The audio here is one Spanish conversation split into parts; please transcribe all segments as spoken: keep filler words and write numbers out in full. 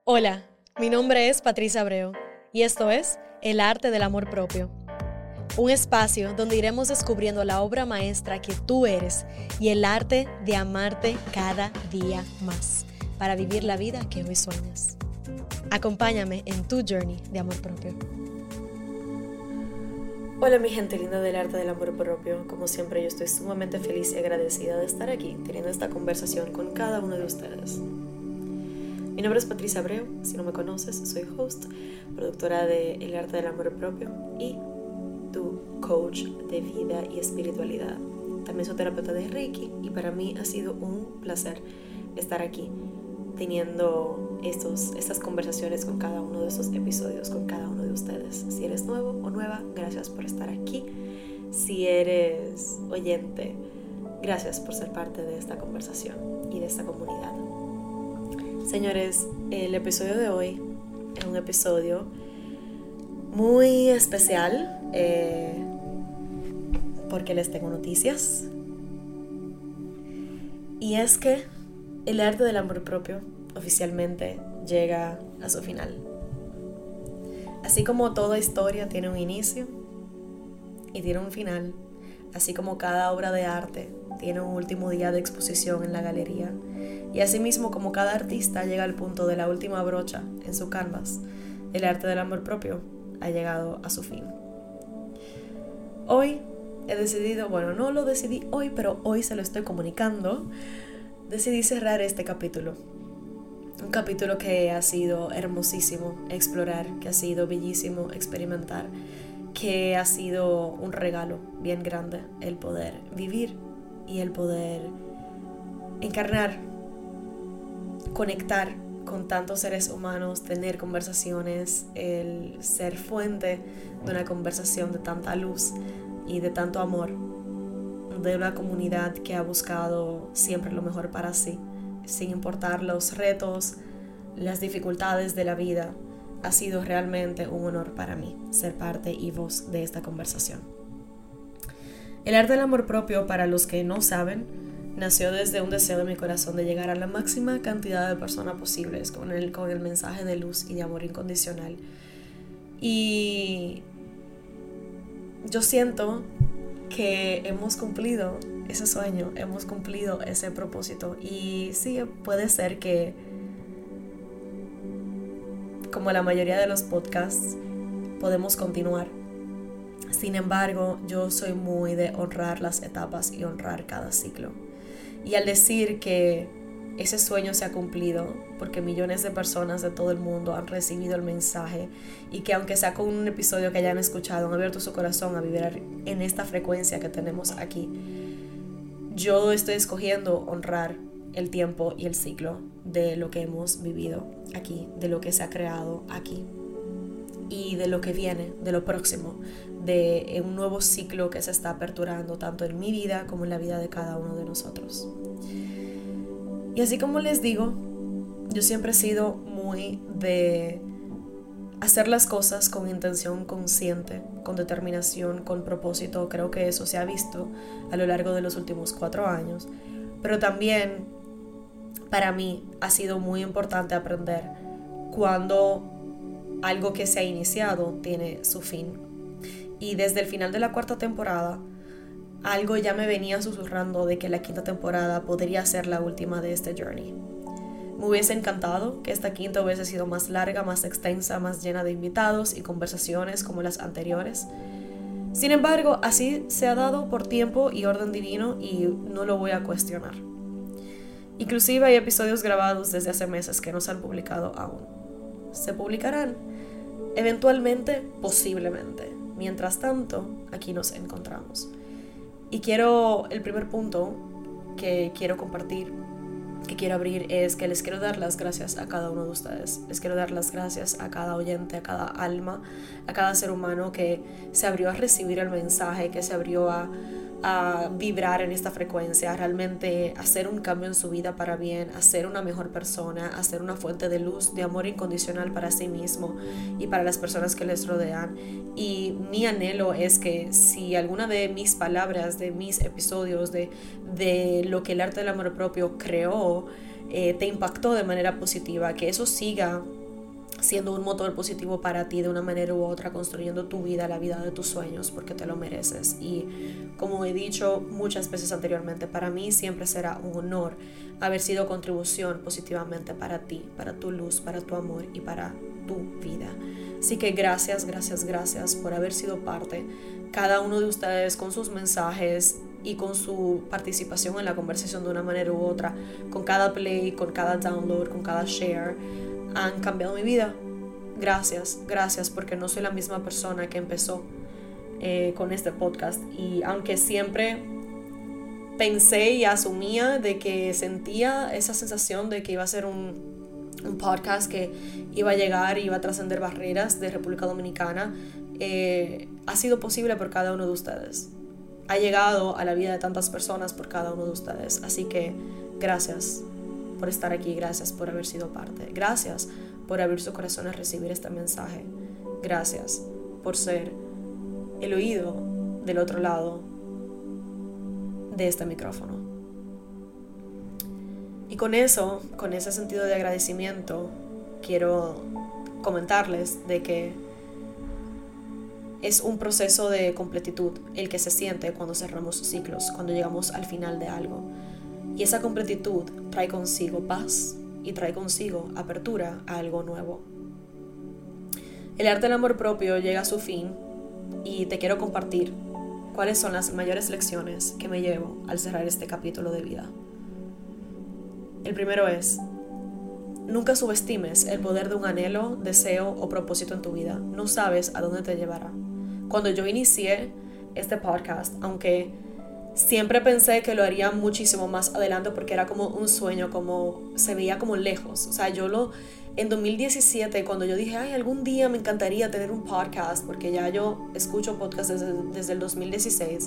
Hola, mi nombre es Patricia Abreu y esto es El Arte del Amor Propio, un espacio donde iremos descubriendo la obra maestra que tú eres y el arte de amarte cada día más para vivir la vida que hoy sueñas. Acompáñame en tu journey de amor propio. Hola mi gente linda del arte del amor propio, como siempre yo estoy sumamente feliz y agradecida de estar aquí teniendo esta conversación con cada uno de ustedes. Mi nombre es Patricia Abreu, si no me conoces, soy host, productora de El Arte del Amor Propio y tu coach de vida y espiritualidad. También soy terapeuta de Reiki y para mí ha sido un placer estar aquí teniendo estos, estas conversaciones con cada uno de estos episodios, con cada uno de ustedes. Si eres nuevo o nueva, gracias por estar aquí. Si eres oyente, gracias por ser parte de esta conversación y de esta comunidad. Señores, el episodio de hoy es un episodio muy especial eh, porque les tengo noticias. Y es que el arte del amor propio oficialmente llega a su final. Así como toda historia tiene un inicio y tiene un final, así como cada obra de arte tiene un último día de exposición en la galería, y asimismo como cada artista llega al punto de la última brocha en su canvas, el arte del amor propio ha llegado a su fin. Hoy he decidido, bueno, no lo decidí hoy, pero hoy se lo estoy comunicando, decidí cerrar este capítulo. Un capítulo que ha sido hermosísimo explorar, que ha sido bellísimo experimentar, que ha sido un regalo bien grande el poder vivir y el poder encarnar, conectar con tantos seres humanos, tener conversaciones, el ser fuente de una conversación de tanta luz y de tanto amor, de una comunidad que ha buscado siempre lo mejor para sí, sin importar los retos, las dificultades de la vida. Ha sido realmente un honor para mí ser parte y voz de esta conversación. El arte del amor propio, para los que no saben, nació desde un deseo de mi corazón de llegar a la máxima cantidad de personas posibles con el, con el mensaje de luz y de amor incondicional. Y yo siento que hemos cumplido ese sueño, hemos cumplido ese propósito. Y sí, puede ser que, como la mayoría de los podcasts, podemos continuar. Sin embargo, yo soy muy de honrar las etapas y honrar cada ciclo. Y al decir que ese sueño se ha cumplido, porque millones de personas de todo el mundo han recibido el mensaje, y que aunque sea con un episodio que hayan escuchado, han abierto su corazón a vibrar en esta frecuencia que tenemos aquí, yo estoy escogiendo honrar el tiempo y el ciclo de lo que hemos vivido aquí, de lo que se ha creado aquí y de lo que viene, de lo próximo, de un nuevo ciclo que se está aperturando tanto en mi vida como en la vida de cada uno de nosotros. Y así como les digo, yo siempre he sido muy de hacer las cosas con intención consciente, con determinación, con propósito. Creo que eso se ha visto a lo largo de los últimos cuatro años. Pero también para mí ha sido muy importante aprender cuando algo que se ha iniciado tiene su fin. Y desde el final de la cuarta temporada, algo ya me venía susurrando de que la quinta temporada podría ser la última de este journey. Me hubiese encantado que esta quinta hubiese sido más larga, más extensa, más llena de invitados y conversaciones como las anteriores. Sin embargo, así se ha dado por tiempo y orden divino y no lo voy a cuestionar. Inclusive hay episodios grabados desde hace meses que no se han publicado aún. Se publicarán eventualmente, posiblemente. Mientras tanto, aquí nos encontramos. Y quiero, el primer punto que quiero compartir, que quiero abrir, es que les quiero dar las gracias a cada uno de ustedes. Les quiero dar las gracias a cada oyente, a cada alma, a cada ser humano que se abrió a recibir el mensaje, que se abrió a, a vibrar en esta frecuencia, a realmente hacer un cambio en su vida para bien, a ser una mejor persona, a ser una fuente de luz, de amor incondicional para sí mismo y para las personas que les rodean. Y mi anhelo es que si alguna de mis palabras, de mis episodios, de, de lo que el arte del amor propio creó, eh, te impactó de manera positiva, que eso siga siendo un motor positivo para ti de una manera u otra, construyendo tu vida, la vida de tus sueños, porque te lo mereces. Y como he dicho muchas veces anteriormente, para mí siempre será un honor haber sido contribución positivamente para ti, para tu luz, para tu amor y para tu vida. Así que gracias, gracias, gracias por haber sido parte, cada uno de ustedes con sus mensajes y con su participación en la conversación de una manera u otra, con cada play, con cada download, con cada share. Han cambiado mi vida. Gracias, gracias, porque no soy la misma persona que empezó eh, con este podcast. Y aunque siempre pensé y asumía de que sentía esa sensación de que iba a ser un, un podcast que iba a llegar, iba a trascender barreras de República Dominicana, eh, ha sido posible por cada uno de ustedes. Ha llegado a la vida de tantas personas por cada uno de ustedes. Así que gracias por estar aquí, gracias por haber sido parte, gracias por abrir su corazón a recibir este mensaje, gracias por ser el oído del otro lado de este micrófono. Y con eso, con ese sentido de agradecimiento, quiero comentarles de que es un proceso de completitud el que se siente cuando cerramos ciclos, cuando llegamos al final de algo. Y esa completitud trae consigo paz y trae consigo apertura a algo nuevo. El arte del amor propio llega a su fin y te quiero compartir cuáles son las mayores lecciones que me llevo al cerrar este capítulo de vida. El primero es: nunca subestimes el poder de un anhelo, deseo o propósito en tu vida. No sabes a dónde te llevará. Cuando yo inicié este podcast, aunque siempre pensé que lo haría muchísimo más adelante porque era como un sueño, como se veía como lejos. O sea, yo lo, en dos mil diecisiete, cuando yo dije, ay, algún día me encantaría tener un podcast, porque ya yo escucho podcasts desde, desde el dos mil dieciséis,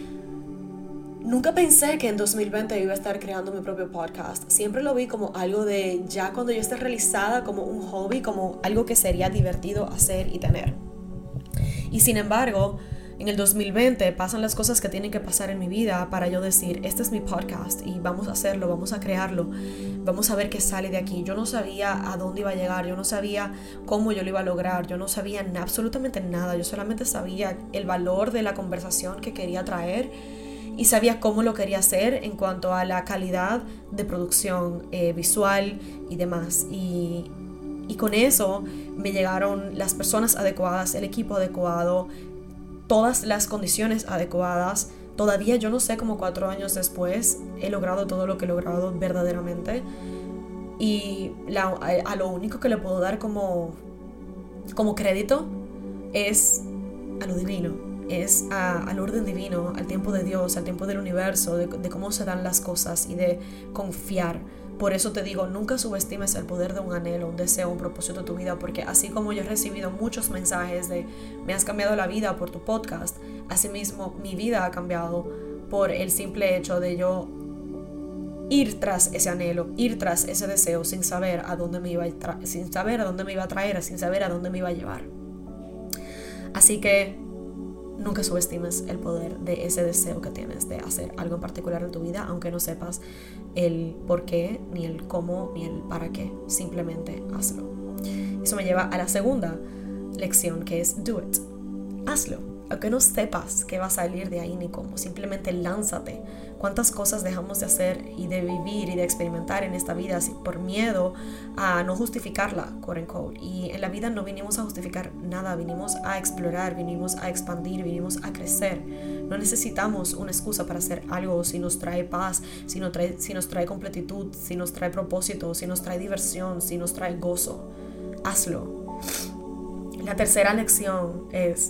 nunca pensé que en dos mil veinte iba a estar creando mi propio podcast. Siempre lo vi como algo de ya cuando yo esté realizada, como un hobby, como algo que sería divertido hacer y tener. Y sin embargo, en el dos mil veinte pasan las cosas que tienen que pasar en mi vida para yo decir, este es mi podcast y vamos a hacerlo, vamos a crearlo, vamos a ver qué sale de aquí. Yo no sabía a dónde iba a llegar, yo no sabía cómo yo lo iba a lograr, yo no sabía na- absolutamente nada, yo solamente sabía el valor de la conversación que quería traer y sabía cómo lo quería hacer en cuanto a la calidad de producción eh, visual y demás. Y, y con eso me llegaron las personas adecuadas, el equipo adecuado, todas las condiciones adecuadas. Todavía yo no sé cómo cuatro años después he logrado todo lo que he logrado verdaderamente. Y la, a, a lo único que le puedo dar como, como crédito es a lo divino. Es a, al orden divino, al tiempo de Dios, al tiempo del universo, de, de cómo se dan las cosas y de confiar. Por eso te digo, nunca subestimes el poder de un anhelo, un deseo, un propósito de tu vida, porque así como yo he recibido muchos mensajes de me has cambiado la vida por tu podcast, asimismo mi vida ha cambiado por el simple hecho de yo ir tras ese anhelo, ir tras ese deseo sin saber a dónde me iba a tra- sin saber a dónde me iba a traer, sin saber a dónde me iba a llevar. Así que nunca subestimes el poder de ese deseo que tienes de hacer algo en particular en tu vida, aunque no sepas el por qué, ni el cómo, ni el para qué. Simplemente hazlo. Eso me lleva a la segunda lección, que es do it. Hazlo. Aunque no sepas qué va a salir de ahí ni cómo, simplemente lánzate. ¿Cuántas cosas dejamos de hacer y de vivir y de experimentar en esta vida por miedo a no justificarla, quote unquote? Y en la vida no vinimos a justificar nada, vinimos a explorar, vinimos a expandir, vinimos a crecer. No necesitamos una excusa para hacer algo si nos trae paz, si nos trae, si nos trae completitud, si nos trae propósito, si nos trae diversión, si nos trae gozo. Hazlo. La tercera lección es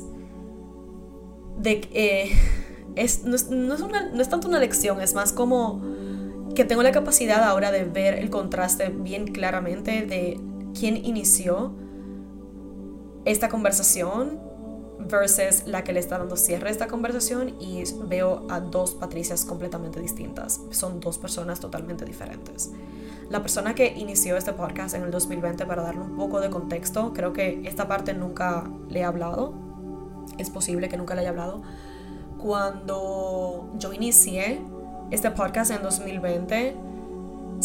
de que eh, es, no, es, no, es una, no es tanto una lección, es más como que tengo la capacidad ahora de ver el contraste bien claramente de quién inició esta conversación versus la que le está dando cierre a esta conversación, y veo a dos Patricias completamente distintas. Son dos personas totalmente diferentes. La persona que inició este podcast en el dos mil veinte, para darle un poco de contexto, creo que esta parte nunca le he hablado. Es posible que nunca le haya hablado. Cuando yo inicié este podcast en dos mil veinte,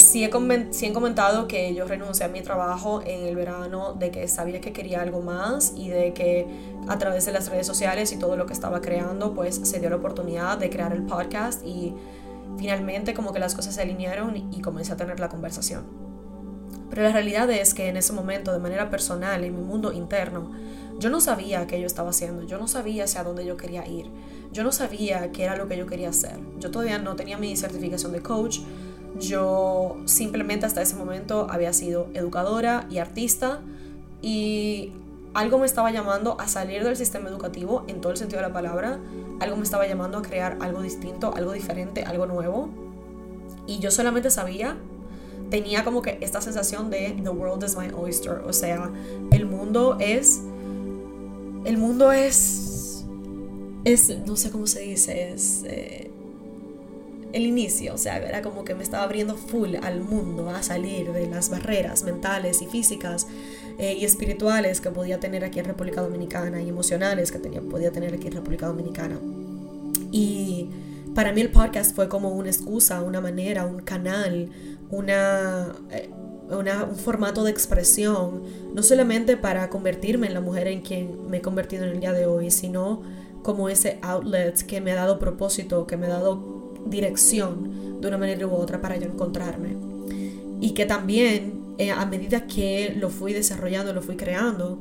sí he, coment- sí he comentado que yo renuncié a mi trabajo en el verano, de que sabía que quería algo más y de que a través de las redes sociales y todo lo que estaba creando, pues se dio la oportunidad de crear el podcast y finalmente como que las cosas se alinearon y comencé a tener la conversación. Pero la realidad es que en ese momento, de manera personal, en mi mundo interno, yo no sabía qué yo estaba haciendo, yo no sabía hacia dónde yo quería ir, yo no sabía qué era lo que yo quería hacer. Yo todavía no tenía mi certificación de coach, yo simplemente hasta ese momento había sido educadora y artista y algo me estaba llamando a salir del sistema educativo en todo el sentido de la palabra, algo me estaba llamando a crear algo distinto, algo diferente, algo nuevo y yo solamente sabía, tenía como que esta sensación de the world is my oyster, o sea, el mundo es, el mundo es, es, no sé cómo se dice, es... Eh, el inicio, o sea, era como que me estaba abriendo full al mundo, a salir de las barreras mentales y físicas eh, y espirituales que podía tener aquí en República Dominicana y emocionales que tenía, podía tener aquí en República Dominicana. Y para mí el podcast fue como una excusa, una manera, un canal, una, eh, una, un formato de expresión, no solamente para convertirme en la mujer en quien me he convertido en el día de hoy, sino como ese outlet que me ha dado propósito, que me ha dado dirección de una manera u otra para yo encontrarme y que también eh, a medida que lo fui desarrollando, lo fui creando,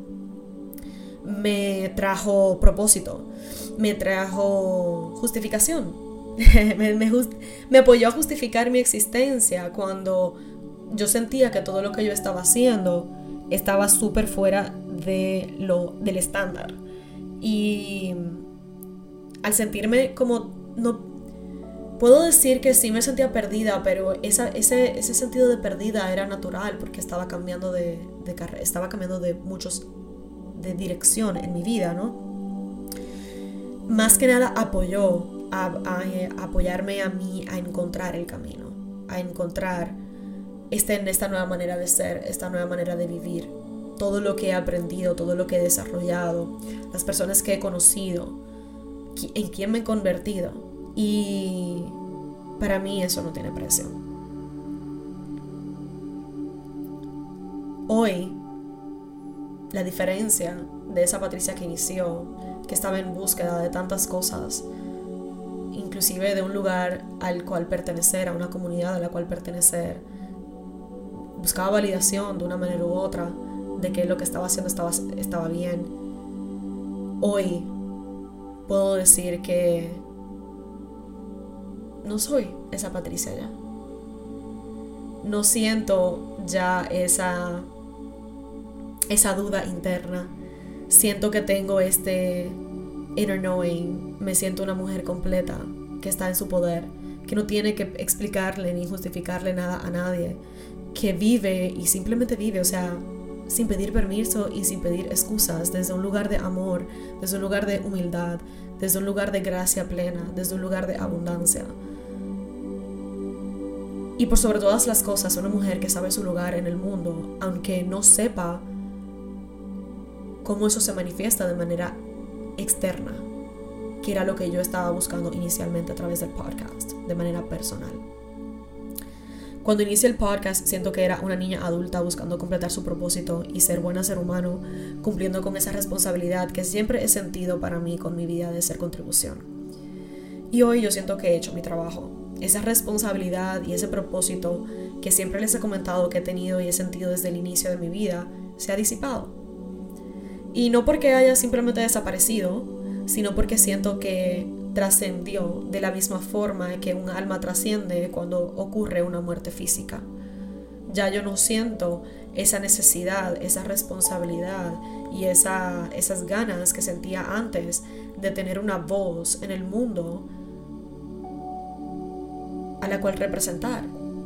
me trajo propósito, me trajo justificación me, me, just, me apoyó a justificar mi existencia cuando yo sentía que todo lo que yo estaba haciendo estaba súper fuera de lo, del estándar y al sentirme como no puedo decir que sí me sentía perdida, pero esa, ese, ese sentido de perdida era natural porque estaba cambiando de, de carrera, estaba cambiando de muchos, de dirección en mi vida, ¿no? Más que nada apoyó a, a, a apoyarme a mí a encontrar el camino, a encontrar este, esta nueva manera de ser, esta nueva manera de vivir, todo lo que he aprendido, todo lo que he desarrollado, las personas que he conocido, en quién me he convertido. Y para mí eso no tiene precio. Hoy, la diferencia de esa Patricia que inició, que estaba en búsqueda de tantas cosas, inclusive de un lugar al cual pertenecer, a una comunidad a la cual pertenecer, buscaba validación de una manera u otra de que lo que estaba haciendo estaba, estaba bien. Hoy puedo decir que no soy esa Patricia ya. No siento ya esa, esa duda interna. Siento que tengo este inner knowing. Me siento una mujer completa que está en su poder, que no tiene que explicarle ni justificarle nada a nadie, que vive y simplemente vive, o sea, sin pedir permiso y sin pedir excusas, desde un lugar de amor, desde un lugar de humildad, desde un lugar de gracia plena, desde un lugar de abundancia. Y por sobre todas las cosas, una mujer que sabe su lugar en el mundo, aunque no sepa cómo eso se manifiesta de manera externa, que era lo que yo estaba buscando inicialmente a través del podcast, de manera personal. Cuando inicié el podcast, siento que era una niña adulta buscando completar su propósito y ser buena ser humano, cumpliendo con esa responsabilidad que siempre he sentido para mí con mi vida de ser contribución. Y hoy yo siento que he hecho mi trabajo. Esa responsabilidad y ese propósito que siempre les he comentado que he tenido y he sentido desde el inicio de mi vida se ha disipado. Y no porque haya simplemente desaparecido, sino porque siento que trascendió de la misma forma que un alma trasciende cuando ocurre una muerte física. Ya yo no siento esa necesidad, esa responsabilidad y esa, esas ganas que sentía antes de tener una voz en el mundo a la cual representar.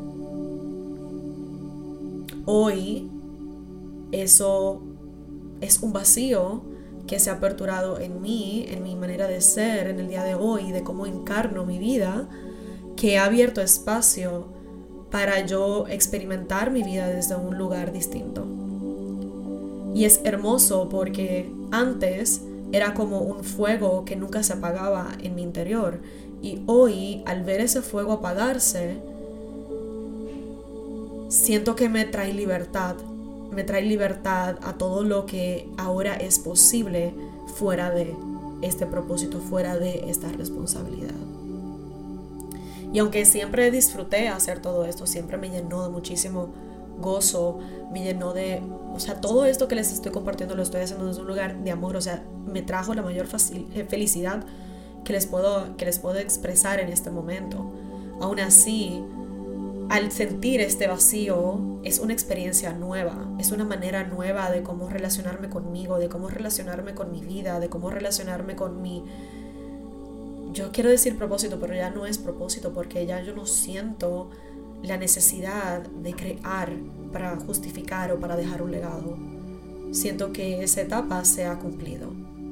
Hoy eso es un vacío que se ha aperturado en mí, en mi manera de ser, en el día de hoy, de cómo encarno mi vida, que ha abierto espacio para yo experimentar mi vida desde un lugar distinto. Y es hermoso porque antes era como un fuego que nunca se apagaba en mi interior. Y hoy, al ver ese fuego apagarse, siento que me trae libertad, me trae libertad a todo lo que ahora es posible fuera de este propósito, fuera de esta responsabilidad. Y aunque siempre disfruté hacer todo esto, siempre me llenó de muchísimo gozo, me llenó de, o sea, todo esto que les estoy compartiendo lo estoy haciendo desde un lugar de amor, o sea, me trajo la mayor facil- felicidad que les puedo, que les puedo expresar en este momento. Aún así, al sentir este vacío, es una experiencia nueva, es una manera nueva de cómo relacionarme conmigo, de cómo relacionarme con mi vida, de cómo relacionarme con mi... Yo quiero decir propósito, pero ya no es propósito, porque ya yo no siento la necesidad de crear para justificar o para dejar un legado. Siento que esa etapa se ha cumplido.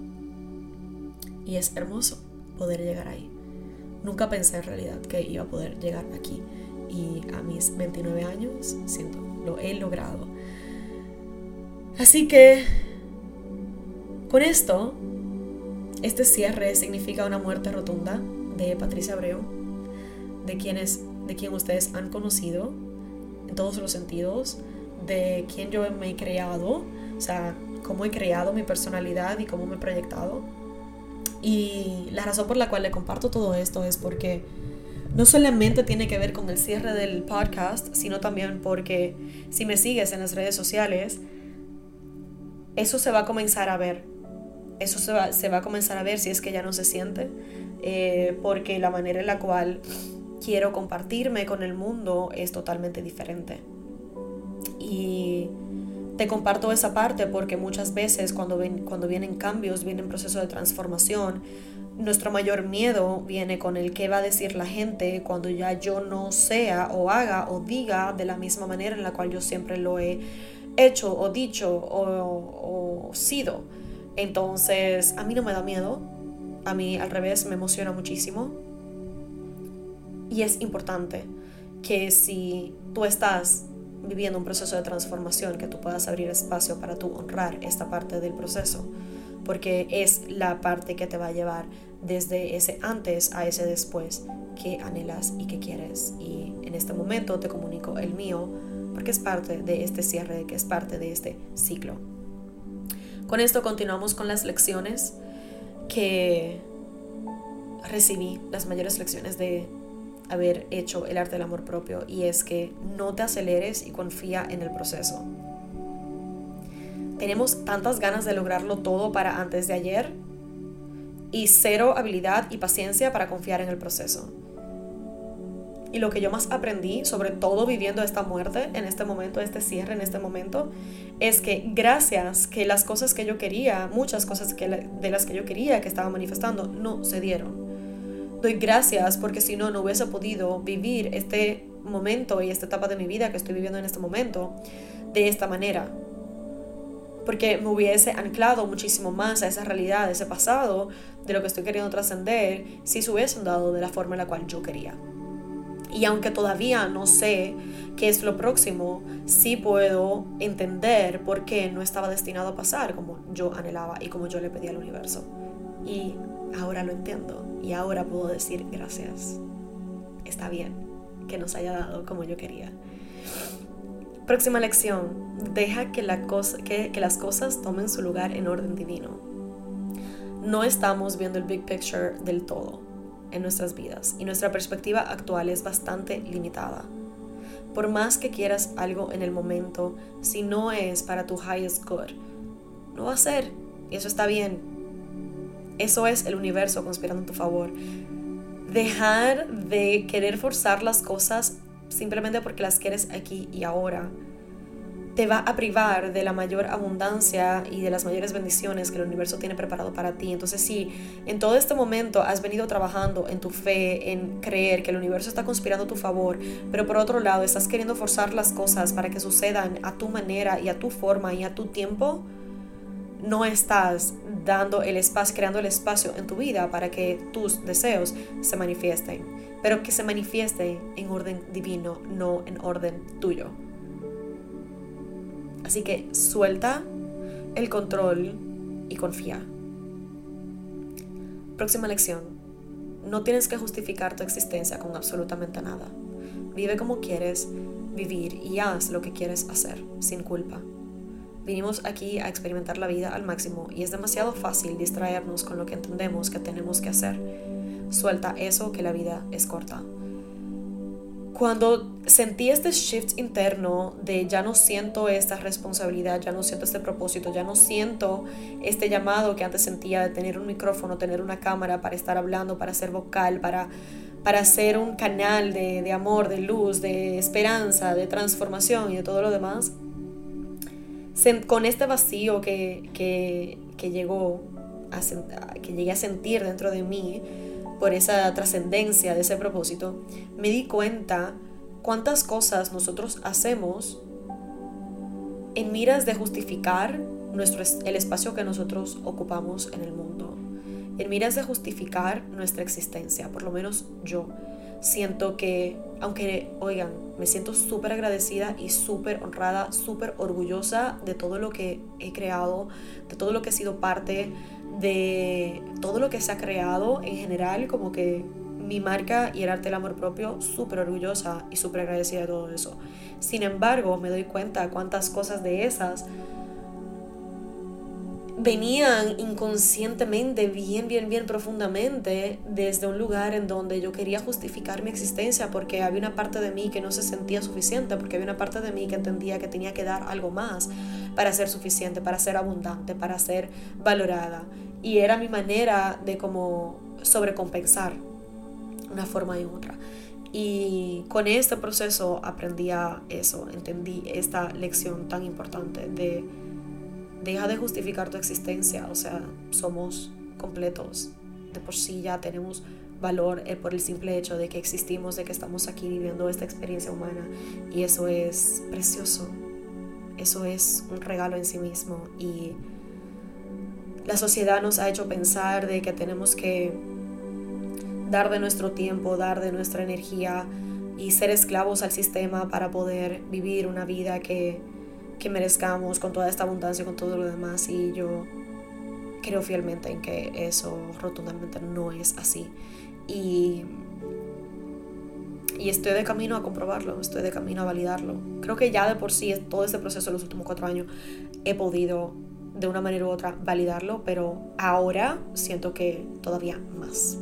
Y es hermoso poder llegar ahí. Nunca pensé en realidad que iba a poder llegar aquí. Y a mis veintinueve años, siento, lo he logrado. Así que, con esto, este cierre significa una muerte rotunda de Patricia Abreu, de quienes, de quien ustedes han conocido en todos los sentidos, de quien yo me he creado, o sea, cómo he creado mi personalidad y cómo me he proyectado. Y la razón por la cual le comparto todo esto es porque no solamente tiene que ver con el cierre del podcast, sino también porque si me sigues en las redes sociales, eso se va a comenzar a ver. Eso se va, se va a comenzar a ver si es que ya no se siente, eh, porque la manera en la cual quiero compartirme con el mundo es totalmente diferente. Y te comparto esa parte porque muchas veces cuando, ven, cuando vienen cambios, vienen procesos de transformación, nuestro mayor miedo viene con el qué va a decir la gente cuando ya yo no sea o haga o diga de la misma manera en la cual yo siempre lo he hecho o dicho o, o sido. Entonces, a mí no me da miedo, a mí al revés me emociona muchísimo. Y es importante que si tú estás viviendo un proceso de transformación, que tú puedas abrir espacio para tú honrar esta parte del proceso, porque es la parte que te va a llevar desde ese antes a ese después que anhelas y que quieres. Y en este momento te comunico el mío, porque es parte de este cierre, que es parte de este ciclo. Con esto continuamos con las lecciones que recibí, las mayores lecciones de haber hecho el arte del amor propio, y es que no te aceleres y confía en el proceso. Tenemos tantas ganas de lograrlo todo para antes de ayer y cero habilidad y paciencia para confiar en el proceso. Y lo que yo más aprendí, sobre todo viviendo esta muerte en este momento, este cierre en este momento, es que gracias que las cosas que yo quería, muchas cosas que, de las que yo quería que estaba manifestando, no se dieron. Doy gracias porque si no, no hubiese podido vivir este momento y esta etapa de mi vida que estoy viviendo en este momento de esta manera. Porque me hubiese anclado muchísimo más a esa realidad, a ese pasado, de lo que estoy queriendo trascender, si se hubiesen dado de la forma en la cual yo quería. Y aunque todavía no sé qué es lo próximo, sí puedo entender por qué no estaba destinado a pasar como yo anhelaba y como yo le pedí al universo. Y ahora lo entiendo y ahora puedo decir gracias. Está bien que nos haya dado como yo quería. Próxima lección. Deja que, la cosa, que, que las cosas tomen su lugar en orden divino. No estamos viendo el big picture del todo en nuestras vidas y nuestra perspectiva actual es bastante limitada. Por más que quieras algo en el momento, si no es para tu highest good, no va a ser, y eso está bien. Eso es el universo conspirando en tu favor. Dejar de querer forzar las cosas simplemente porque las quieres aquí y ahora te va a privar de la mayor abundancia y de las mayores bendiciones que el universo tiene preparado para ti. Entonces, si en todo este momento has venido trabajando en tu fe, en creer que el universo está conspirando a tu favor, pero por otro lado estás queriendo forzar las cosas para que sucedan a tu manera y a tu forma y a tu tiempo, no estás dando el espacio, creando el espacio en tu vida para que tus deseos se manifiesten, pero que se manifiesten en orden divino, no en orden tuyo. Así que suelta el control y confía. Próxima lección. No tienes que justificar tu existencia con absolutamente nada. Vive como quieres, vivir y haz lo que quieres hacer sin culpa. Vinimos aquí a experimentar la vida al máximo y es demasiado fácil distraernos con lo que entendemos que tenemos que hacer. Suelta eso, que la vida es corta. Cuando sentí este shift interno de ya no siento esta responsabilidad, ya no siento este propósito, ya no siento este llamado que antes sentía de tener un micrófono, tener una cámara para estar hablando, para ser vocal, para, para ser un canal de, de amor, de luz, de esperanza, de transformación y de todo lo demás, con este vacío que, que, que, llegó a, que llegué a sentir dentro de mí, por esa trascendencia de ese propósito, me di cuenta cuántas cosas nosotros hacemos en miras de justificar nuestro, el espacio que nosotros ocupamos en el mundo, en miras de justificar nuestra existencia. Por lo menos yo siento que, aunque, oigan, me siento súper agradecida y súper honrada, súper orgullosa de todo lo que he creado, de todo lo que he sido parte, de todo lo que se ha creado en general, como que mi marca y el arte del amor propio, súper orgullosa y súper agradecida de todo eso. Sin embargo, me doy cuenta cuántas cosas de esas venían inconscientemente, bien, bien, bien profundamente, desde un lugar en donde yo quería justificar mi existencia porque había una parte de mí que no se sentía suficiente, porque había una parte de mí que entendía que tenía que dar algo más para ser suficiente, para ser abundante, para ser valorada. Y era mi manera de como sobrecompensar una forma y otra. Y con este proceso aprendí a eso, entendí esta lección tan importante de deja de justificar tu existencia. O sea, somos completos, de por sí ya tenemos valor eh, por el simple hecho de que existimos, de que estamos aquí viviendo esta experiencia humana, y eso es precioso, eso es un regalo en sí mismo. Y la sociedad nos ha hecho pensar de que tenemos que dar de nuestro tiempo, dar de nuestra energía y ser esclavos al sistema para poder vivir una vida que, que merezcamos con toda esta abundancia, con todo lo demás. Y yo creo fielmente en que eso rotundamente no es así. Y, y estoy de camino a comprobarlo, estoy de camino a validarlo. Creo que ya de por sí, todo este proceso de los últimos cuatro años, he podido de una manera u otra validarlo, pero ahora siento que todavía más.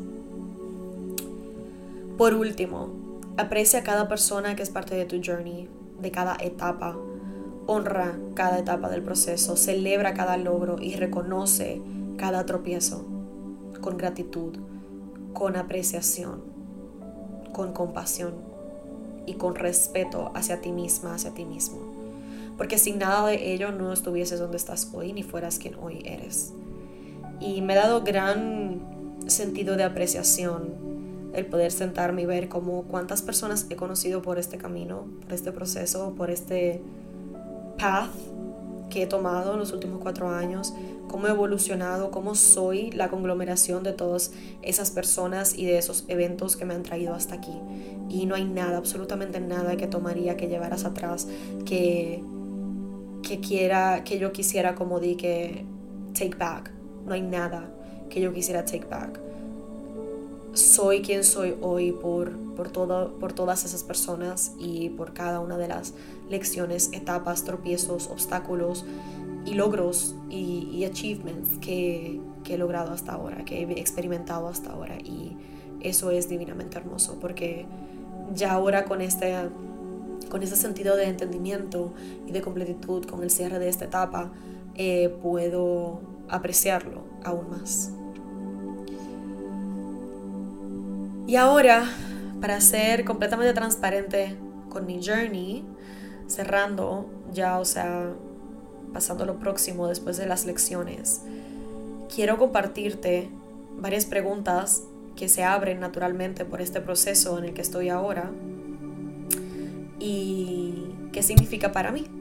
Por último, aprecia a cada persona que es parte de tu journey, de cada etapa. Honra cada etapa del proceso, celebra cada logro y reconoce cada tropiezo con gratitud, con apreciación, con compasión y con respeto hacia ti misma, hacia ti mismo. Porque sin nada de ello no estuvieses donde estás hoy ni fueras quien hoy eres. Y me ha dado gran sentido de apreciación el poder sentarme y ver cómo cuántas personas he conocido por este camino, por este proceso, por este path que he tomado en los últimos cuatro años, cómo he evolucionado, cómo soy la conglomeración de todas esas personas y de esos eventos que me han traído hasta aquí. Y no hay nada, absolutamente nada que tomaría que llevaras atrás, que, que quiera, que yo quisiera como di que take back. No hay nada que yo quisiera take back. Soy quien soy hoy por, por, todo, por todas esas personas y por cada una de las lecciones, etapas, tropiezos, obstáculos y logros y, y achievements que, que he logrado hasta ahora, que he experimentado hasta ahora. Y eso es divinamente hermoso, porque ya ahora con este, con este sentido de entendimiento y de completitud, con el cierre de esta etapa, eh, puedo apreciarlo aún más. Y ahora, para ser completamente transparente con mi journey, cerrando ya, o sea, pasando a lo próximo después de las lecciones, quiero compartirte varias preguntas que se abren naturalmente por este proceso en el que estoy ahora y qué significa para mí.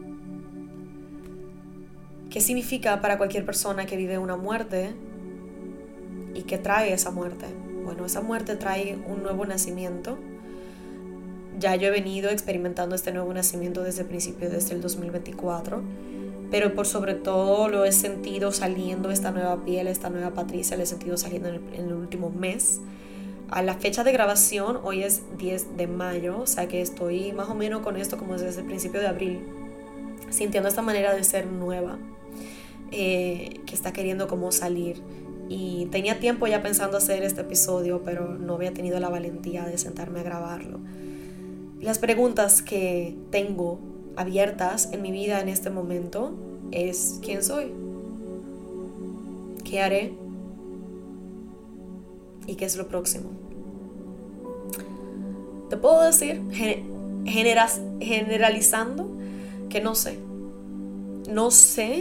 ¿Qué significa para cualquier persona que vive una muerte y que trae esa muerte? Bueno, esa muerte trae un nuevo nacimiento. Ya yo he venido experimentando este nuevo nacimiento desde el principio, desde el dos mil veinticuatro, pero por sobre todo lo he sentido saliendo esta nueva piel, esta nueva Patricia, lo he sentido saliendo en el, en el último mes. A la fecha de grabación, hoy es diez de mayo, o sea que estoy más o menos con esto como desde el principio de abril, sintiendo esta manera de ser nueva, eh, que está queriendo como salir. Y tenía tiempo ya pensando hacer este episodio, pero no había tenido la valentía de sentarme a grabarlo. Las preguntas que tengo abiertas en mi vida en este momento es: ¿quién soy? ¿Qué haré? ¿Y qué es lo próximo? Te puedo decir, generas, generalizando, que no sé. No sé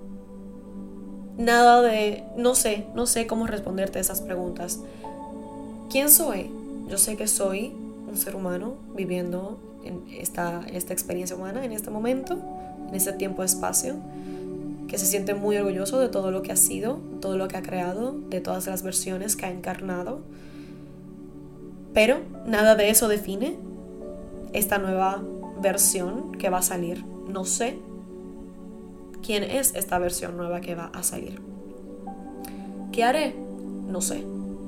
nada de... No sé, no sé cómo responderte a esas preguntas. ¿Quién soy? Yo sé que soy un ser humano viviendo en esta, esta experiencia humana en este momento, en este tiempo-espacio, que se siente muy orgulloso de todo lo que ha sido, todo lo que ha creado, de todas las versiones que ha encarnado. Pero nada de eso define esta nueva versión que va a salir. No sé quién es esta versión nueva que va a salir. ¿Qué haré? No sé.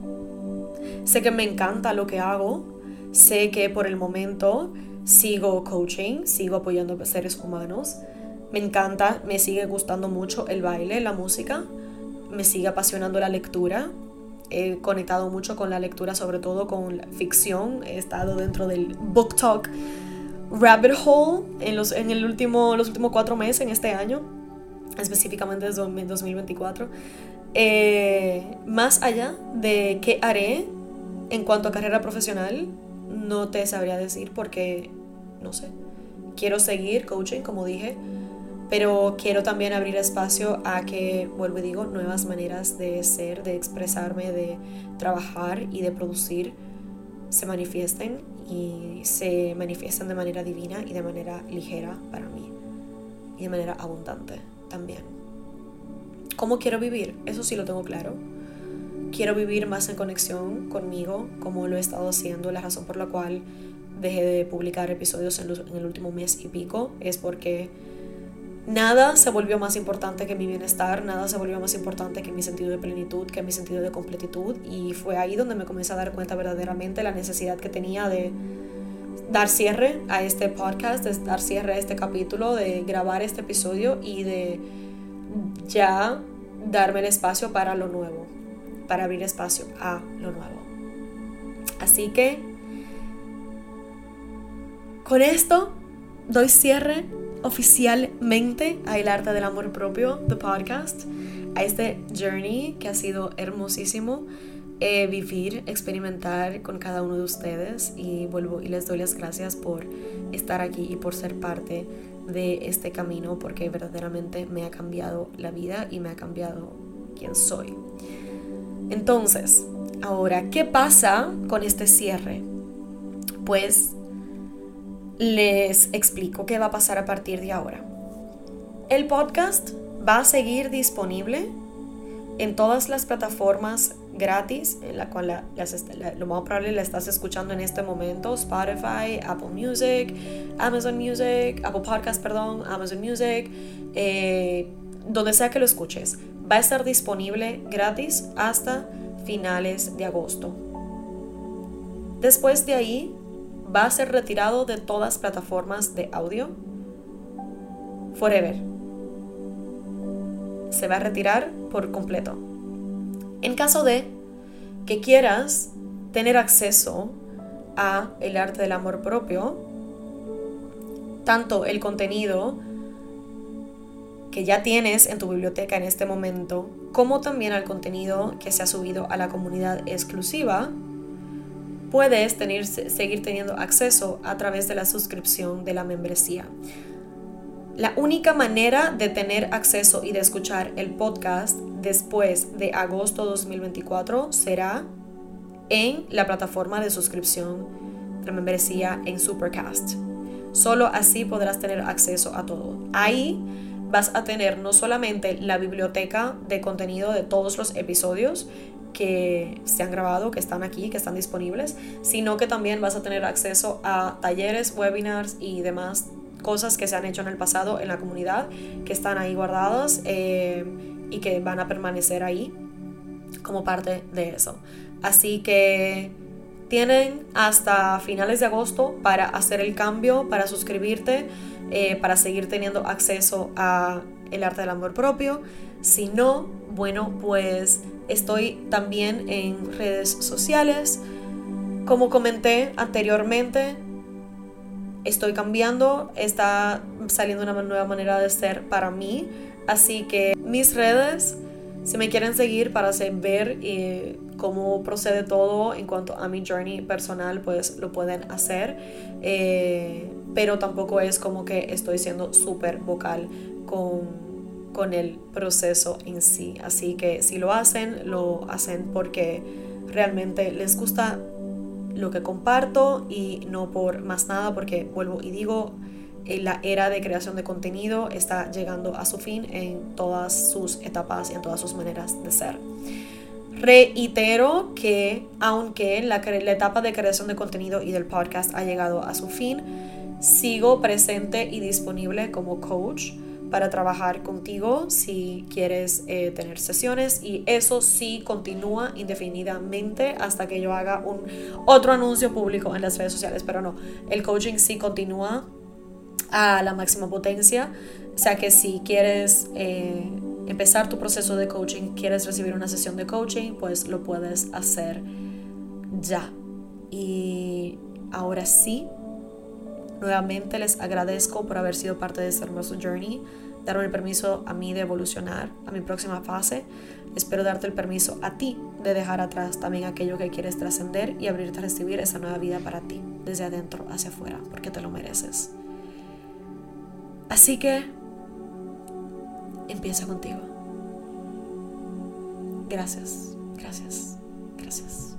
Sé que me encanta lo que hago. Sé que por el momento sigo coaching, sigo apoyando a seres humanos. Me encanta, me sigue gustando mucho el baile, la música. Me sigue apasionando la lectura. He conectado mucho con la lectura, sobre todo con la ficción. He estado dentro del book talk rabbit hole en los, en el último, los últimos cuatro meses en este año, específicamente desde dos mil veinticuatro. Eh, más allá de qué haré en cuanto a carrera profesional, no te sabría decir porque no sé. Quiero seguir coaching, como dije, pero quiero también abrir espacio a que, vuelvo y digo, nuevas maneras de ser, de expresarme, de trabajar y de producir se manifiesten y se manifiesten de manera divina y de manera ligera para mí y de manera abundante también. ¿Cómo quiero vivir? Eso sí lo tengo claro. Quiero vivir más en conexión conmigo, como lo he estado haciendo. La razón por la cual dejé de publicar episodios en, los, en el último mes y pico es porque nada se volvió más importante que mi bienestar, nada se volvió más importante que mi sentido de plenitud, que mi sentido de completitud, y fue ahí donde me comencé a dar cuenta verdaderamente la necesidad que tenía de dar cierre a este podcast, de dar cierre a este capítulo, de grabar este episodio y de ya darme el espacio para lo nuevo, para abrir espacio a lo nuevo. Así que con esto doy cierre oficialmente a El Arte del Amor Propio, the podcast, a este journey que ha sido hermosísimo, eh, vivir, experimentar con cada uno de ustedes, y vuelvo y les doy las gracias por estar aquí y por ser parte de este camino, porque verdaderamente me ha cambiado la vida y me ha cambiado quién soy. Entonces, ahora, ¿qué pasa con este cierre? Pues les explico qué va a pasar a partir de ahora. El podcast va a seguir disponible en todas las plataformas gratis, en la cual la, las, la, lo más probable la estás escuchando en este momento: Spotify, Apple Music, Amazon Music, Apple Podcast, perdón, Amazon Music, eh, donde sea que lo escuches. Va a estar disponible gratis hasta finales de agosto. Después de ahí va a ser retirado de todas plataformas de audio forever. Se va a retirar por completo. En caso de que quieras tener acceso a El Arte del Amor Propio, tanto el contenido que ya tienes en tu biblioteca en este momento, como también al contenido que se ha subido a la comunidad exclusiva, puedes tener, seguir teniendo acceso a través de la suscripción de la membresía. La única manera de tener acceso y de escuchar el podcast después de agosto dos mil veinticuatro será en la plataforma de suscripción de la membresía en Supercast. Solo así podrás tener acceso a todo. Ahí vas a tener no solamente la biblioteca de contenido de todos los episodios que se han grabado, que están aquí, que están disponibles, sino que también vas a tener acceso a talleres, webinars y demás cosas que se han hecho en el pasado en la comunidad, que están ahí guardadas eh, y que van a permanecer ahí como parte de eso. Así que tienen hasta finales de agosto para hacer el cambio, para suscribirte, eh, para seguir teniendo acceso a el arte del amor propio. Si no, bueno, pues estoy también en redes sociales. Como comenté anteriormente, estoy cambiando, está saliendo una nueva manera de ser para mí. Así que mis redes, si me quieren seguir para hacer, ver eh, cómo procede todo en cuanto a mi journey personal, pues lo pueden hacer. Eh, pero tampoco es como que estoy siendo súper vocal con, con el proceso en sí. Así que si lo hacen, lo hacen porque realmente les gusta lo que comparto y no por más nada, porque vuelvo y digo, la era de creación de contenido está llegando a su fin en todas sus etapas y en todas sus maneras de ser. Reitero que aunque la, la etapa de creación de contenido y del podcast ha llegado a su fin, sigo presente y disponible como coach para trabajar contigo si quieres eh, tener sesiones, y eso sí continúa indefinidamente hasta que yo haga un otro anuncio público en las redes sociales. Pero no, el coaching sí continúa a la máxima potencia. O sea que si quieres eh, empezar tu proceso de coaching, quieres recibir una sesión de coaching, pues lo puedes hacer ya. Y ahora sí, nuevamente les agradezco por haber sido parte de este hermoso journey, darme el permiso a mí de evolucionar a mi próxima fase. Espero darte el permiso a ti de dejar atrás también aquello que quieres trascender y abrirte a recibir esa nueva vida para ti, desde adentro hacia afuera, porque te lo mereces. Así que empieza contigo. Gracias, gracias, gracias.